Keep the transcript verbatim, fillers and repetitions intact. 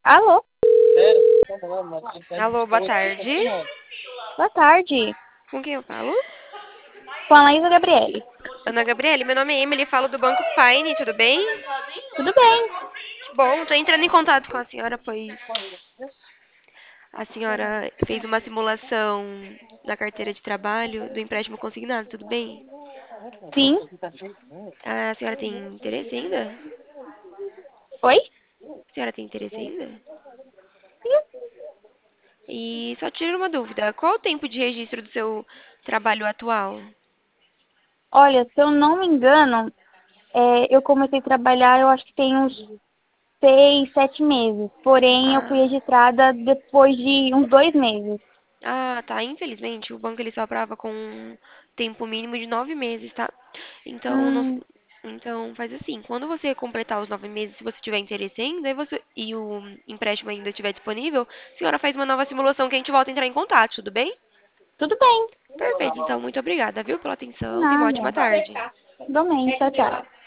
Alô? Alô, boa tarde. Boa tarde. Com quem eu falo? Com a Laísa Gabriele. Ana Gabriele, meu nome é Emily, falo do Banco Pine, tudo bem? Tudo bem? Bom, tô entrando em contato com a senhora, pois a senhora fez uma simulação na carteira de trabalho do empréstimo consignado, tudo bem? Sim. A senhora tem interesse ainda? Oi? A senhora tem interesse ainda? Sim. E só tiro uma dúvida, qual o tempo de registro do seu trabalho atual? Olha, se eu não me engano, é, eu comecei a trabalhar, eu acho que tem uns seis, sete meses. Porém, eu fui Ah, registrada depois de uns dois meses. ah, tá. Infelizmente, o banco ele só aprova com um tempo mínimo de nove meses, tá? Então, não- Hum, então faz assim. Quando você completar os nove meses, se você tiver interesse ainda, aí você, e o empréstimo ainda estiver disponível, a senhora faz uma nova simulação que a gente volta a entrar em contato, tudo bem? tudo bem. Perfeito. Então, muito obrigada, viu, pela atenção. Tenha uma ótima Nada. tarde. Igualmente. Tchau, tchau.